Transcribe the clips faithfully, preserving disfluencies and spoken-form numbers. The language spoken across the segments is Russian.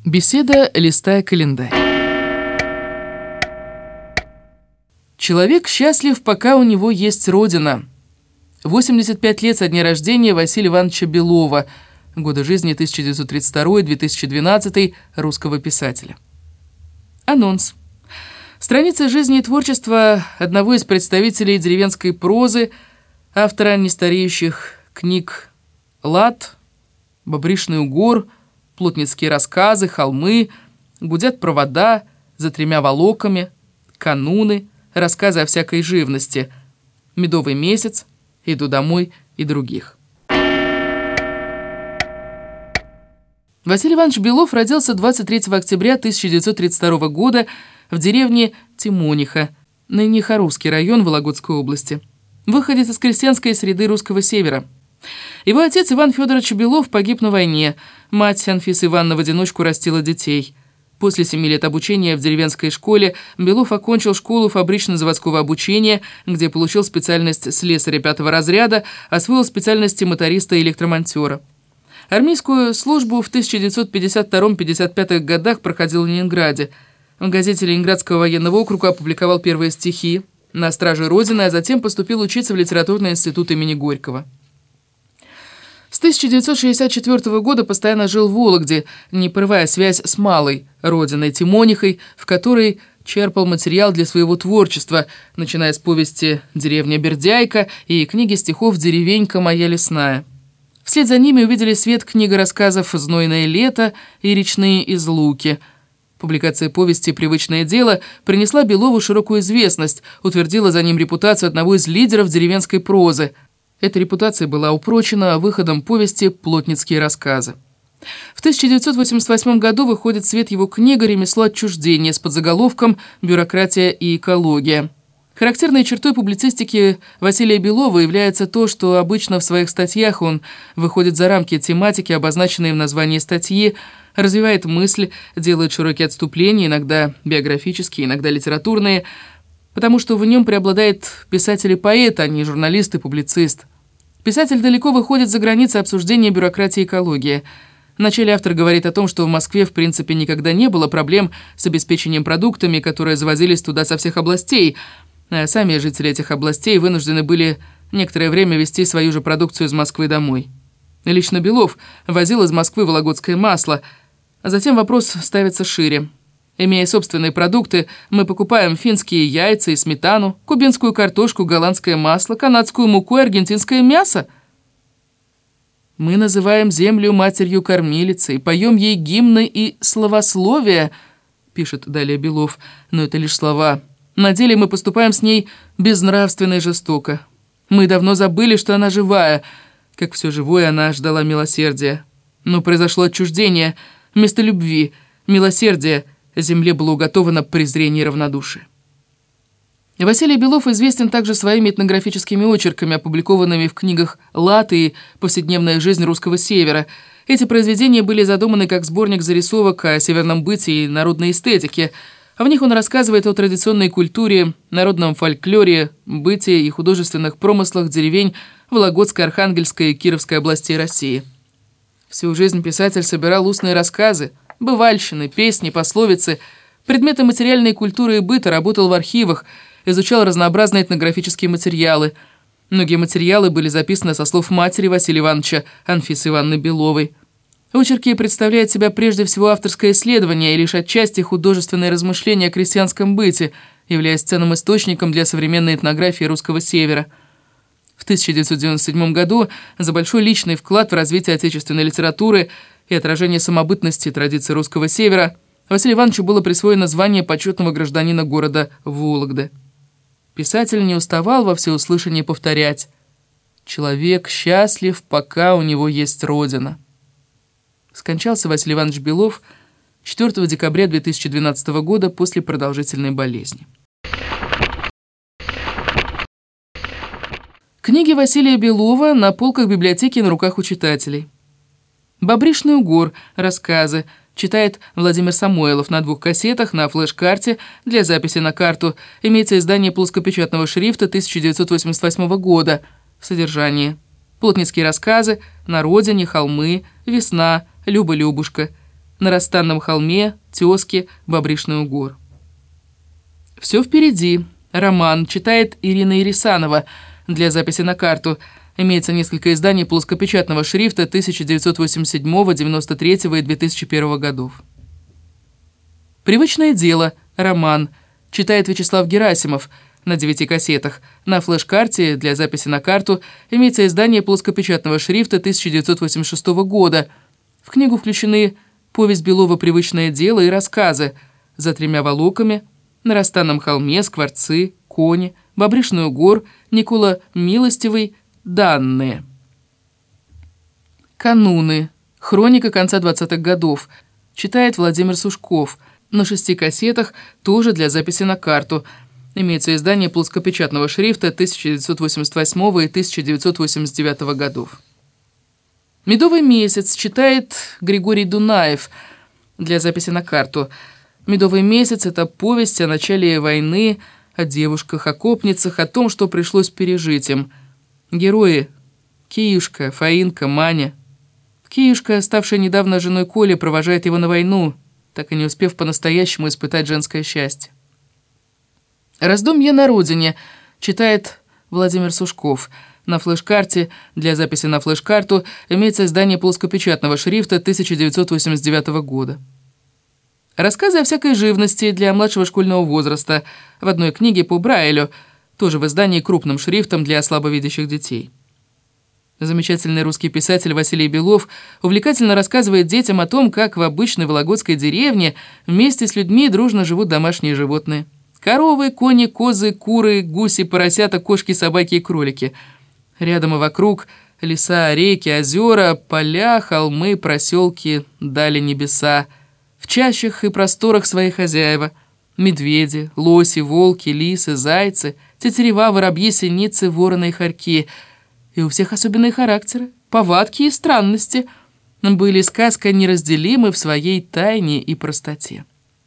Беседа, листая календарь. Человек счастлив, пока у него есть родина. восемьдесят пять лет со дня рождения Василия Ивановича Белова, годы жизни тысяча девятьсот тридцать второй — две тысячи двенадцатый, русского писателя. Анонс. Страница жизни и творчества одного из представителей деревенской прозы, автора нестареющих книг «Лад», «Бобришный угор», «Плотницкие рассказы», «Холмы», «Гудят провода», «За тремя волоками», «Кануны», «Рассказы о всякой живности», «Медовый месяц», «Иду домой» и других. Василий Иванович Белов родился двадцать третьего октября тысяча девятьсот тридцать второго года в деревне Тимониха, ныне Харовский район Вологодской области. Выходец из крестьянской среды русского севера. Его отец Иван Федорович Белов погиб на войне, мать Анфиса Ивановна в одиночку растила детей. После семи лет обучения в деревенской школе Белов окончил школу фабрично-заводского обучения, где получил специальность слесаря пятого разряда, освоил специальности моториста и электромонтера. Армейскую службу в тысяча девятьсот пятьдесят втором — пятьдесят пятом годах проходил в Ленинграде. В газете Ленинградского военного округа опубликовал первые стихи «На страже Родины», а затем поступил учиться в литературный институт имени Горького. С тысяча девятьсот шестьдесят четвёртого года постоянно жил в Вологде, не порывая связь с малой родиной Тимонихой, в которой черпал материал для своего творчества, начиная с повести «Деревня Бердяйка» и книги стихов «Деревенька моя лесная». Вслед за ними увидели свет книга рассказов «Знойное лето» и «Речные излуки». Публикация повести «Привычное дело» принесла Белову широкую известность, утвердила за ним репутацию одного из лидеров деревенской прозы. Эта репутация была упрочена выходом повести «Плотницкие рассказы». В тысяча девятьсот восемьдесят восьмом году выходит в свет его книга «Ремесло отчуждения» с подзаголовком «Бюрократия и экология». Характерной чертой публицистики Василия Белова является то, что обычно в своих статьях он выходит за рамки тематики, обозначенные в названии статьи, развивает мысль, делает широкие отступления, иногда биографические, иногда литературные, потому что в нем преобладает писатель и поэт, а не журналист и публицист. Писатель далеко выходит за границы обсуждения бюрократии и экологии. Вначале автор говорит о том, что в Москве в принципе никогда не было проблем с обеспечением продуктами, которые завозились туда со всех областей, а сами жители этих областей вынуждены были некоторое время везти свою же продукцию из Москвы домой. Лично Белов возил из Москвы вологодское масло, а затем вопрос ставится шире. Имея собственные продукты, мы покупаем финские яйца и сметану, кубинскую картошку, голландское масло, канадскую муку и аргентинское мясо. Мы называем землю матерью-кормилицей, поем ей гимны и словословия, пишет далее Белов, но это лишь слова. На деле мы поступаем с ней безнравственно и жестоко. Мы давно забыли, что она живая. Как все живое, она ждала милосердия. Но произошло отчуждение вместо любви, милосердия. Земле было уготовано презрение и равнодушие. Василий Белов известен также своими этнографическими очерками, опубликованными в книгах «Лад» и «Повседневная жизнь русского севера». Эти произведения были задуманы как сборник зарисовок о северном бытии и народной эстетике. В них он рассказывает о традиционной культуре, народном фольклоре, бытии и художественных промыслах деревень Вологодской, Архангельской и Кировской областей России. Всю жизнь писатель собирал устные рассказы, бывальщины, песни, пословицы, предметы материальной культуры и быта, работал в архивах, изучал разнообразные этнографические материалы. Многие материалы были записаны со слов матери Василия Ивановича, Анфисы Ивановны Беловой. Очерки представляют себя прежде всего авторское исследование и лишь отчасти художественные размышления о крестьянском быте, являясь ценным источником для современной этнографии русского севера. В тысяча девятьсот девяносто седьмом году за большой личный вклад в развитие отечественной литературы и отражение самобытности и традиций русского севера Василию Ивановичу было присвоено звание почетного гражданина города Вологды. Писатель не уставал во всеуслышание повторять: «Человек счастлив, пока у него есть родина». Скончался Василий Иванович Белов четвёртого декабря две тысячи двенадцатого года после продолжительной болезни. Книги Василия Белова на полках библиотеки на руках у читателей. «Бобришный угор», рассказы, читает Владимир Самойлов на двух кассетах, на флеш-карте, для записи на карту. Имеется издание плоскопечатного шрифта тысяча девятьсот восемьдесят восьмого года. В содержании: Плотницкие рассказы, На родине, Холмы, Весна, Люба-Любушка. «На Растанном холме», «Тёзки», «Бобришный угор». «Все впереди». Роман. Читает Ирина Ирисанова. Для записи на карту. Имеется несколько изданий плоскопечатного шрифта тысяча девятьсот восемьдесят седьмого, девяносто третьего и две тысячи первого годов. «Привычное дело». Роман. Читает Вячеслав Герасимов. На девяти кассетах. На флеш-карте для записи на карту имеется издание плоскопечатного шрифта тысяча девятьсот восемьдесят шестого года. В книгу включены повесть Белова «Привычное дело» и рассказы «За тремя волоками», «На Растанном холме», «Скворцы», «Кони», «Бобришный угор», «Никола Милостивый», «Данные». «Кануны». Хроника конца двадцатых годов. Читает Владимир Сушков. На шести кассетах, тоже для записи на карту. Имеется издание плоскопечатного шрифта тысяча девятьсот восемьдесят восьмого и тысяча девятьсот восемьдесят девятого годов. «Медовый месяц». Читает Григорий Дунаев. Для записи на карту. «Медовый месяц» — это повесть о начале войны, о девушках, окопницах, о том, что пришлось пережить им. Герои — Киюшка, Фаинка, Маня. Киюшка, ставшая недавно женой Коли, провожает его на войну, так и не успев по-настоящему испытать женское счастье. «Раздумье на родине», читает Владимир Сушков. На флеш-карте, для записи на флеш-карту, имеется издание плоскопечатного шрифта тысяча девятьсот восемьдесят девятого года. Рассказы о всякой живности для младшего школьного возраста в одной книге по Брайлю, тоже в издании крупным шрифтом для слабовидящих детей. Замечательный русский писатель Василий Белов увлекательно рассказывает детям о том, как в обычной вологодской деревне вместе с людьми дружно живут домашние животные. Коровы, кони, козы, куры, гуси, поросята, кошки, собаки и кролики. Рядом и вокруг леса, реки, озера, поля, холмы, проселки, дали небеса. В чащах и просторах свои хозяева. Медведи, лоси, волки, лисы, зайцы, тетерева, воробьи, синицы, вороны и хорьки. И у всех особенные характеры, повадки и странности. Были сказка неразделимы в своей тайне и простоте.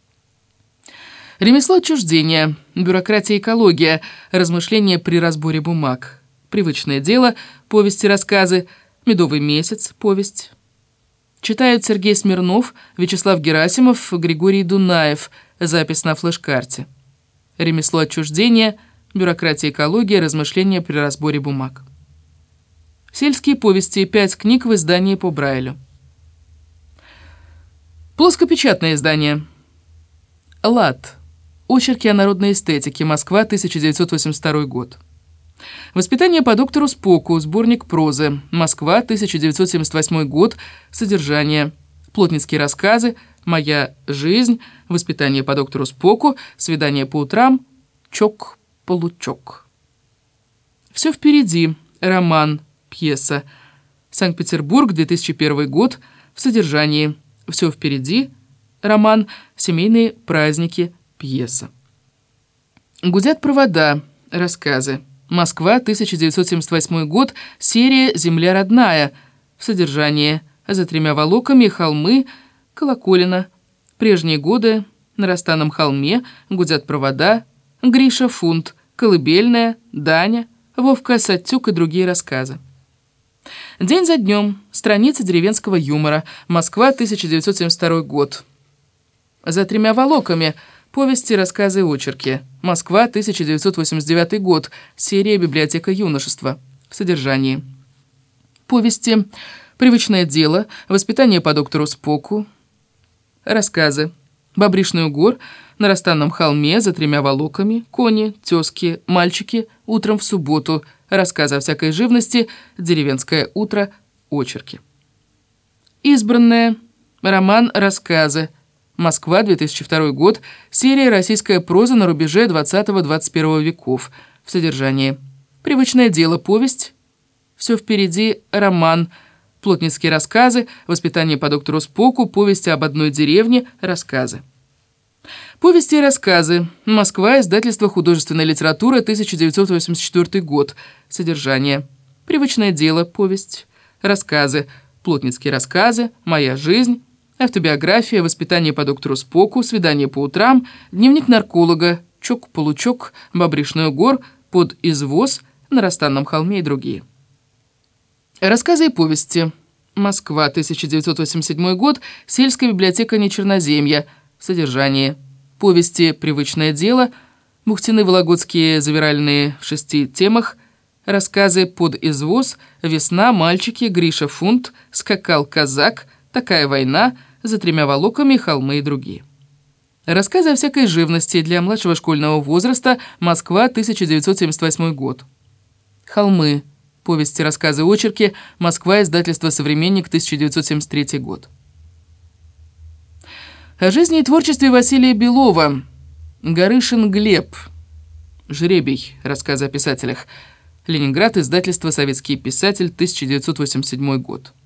Ремесло отчуждения, бюрократия и экология, размышления при разборе бумаг. Привычное дело, повести, рассказы, медовый месяц, повесть. Читают Сергей Смирнов, Вячеслав Герасимов, Григорий Дунаев. Запись на флеш-карте. Ремесло отчуждения, бюрократия и экология, размышления при разборе бумаг. Сельские повести, пять книг в издании по Брайлю. Плоскопечатное издание. «Лад». Очерки о народной эстетике. Москва, тысяча девятьсот восемьдесят второй год. «Воспитание по доктору Споку». Сборник прозы. Москва, тысяча девятьсот семьдесят восьмой год. Содержание. Плотницкие рассказы. «Моя жизнь». «Воспитание по доктору Споку». «Свидание по утрам». «Чок-получок». «Все впереди». Роман. Пьеса. Санкт-Петербург, две тысячи первый год. В содержании. «Все впереди». Роман. Семейные праздники. Пьеса. «Гудят провода». Рассказы. Москва, тысяча девятьсот семьдесят восьмой год. Серия «Земля родная». В содержании. «За тремя волоками», «Холмы», «Колоколина». Прежние годы. «На Растанном холме», «Гудят провода», «Гриша Фунт», «Колыбельная», «Даня», «Вовка Саттюк» и другие рассказы. «День за днем». Страницы деревенского юмора. Москва, тысяча девятьсот семьдесят второй год. «За тремя волоками». Повести, рассказы и очерки. Москва, тысяча девятьсот восемьдесят девятый год. Серия «Библиотека юношества». В содержании. Повести. Привычное дело. Воспитание по доктору Споку. Рассказы. Бобришный угор. На Растанном холме. За тремя волоками. Кони, тёзки, мальчики. Утром в субботу. Рассказы о всякой живности. Деревенское утро. Очерки. Избранное. Роман, рассказы. Москва, две тысячи второй год. Серия «Российская проза на рубеже двадцатого-двадцать первого веков». В содержании. Привычное дело. Повесть. Все впереди. Роман. Плотницкие рассказы. Воспитание по доктору Споку. Повести об одной деревне. Рассказы. Повести и рассказы. Москва. Издательство «Художественная литература», тысяча девятьсот восемьдесят четвёртый год. Содержание. Привычное дело. Повесть. Рассказы. Плотницкие рассказы. «Моя жизнь». Автобиография, воспитание по доктору Споку, свидание по утрам, дневник нарколога, чок-получок, Бобришный угор, под извоз, на Растанном холме и другие. Рассказы и повести. Москва, тысяча девятьсот восемьдесят седьмой год. Сельская библиотека Нечерноземья. Содержание. Повести «Привычное дело». Бухтины вологодские завиральные в шести темах. Рассказы «Под извоз», «Весна», «Мальчики», «Гриша Фунт», «Скакал казак», «Такая война», «За тремя волоками», «Холмы» и другие. Рассказы о всякой живности для младшего школьного возраста. Москва, тысяча девятьсот семьдесят восьмой год. «Холмы». Повести, рассказы, очерки. Москва, издательство «Современник», тысяча девятьсот семьдесят третий год. О жизни и творчестве Василия Белова. Горышин Глеб. «Жребий». Рассказы о писателях. Ленинград, издательство «Советский писатель», тысяча девятьсот восемьдесят седьмой год.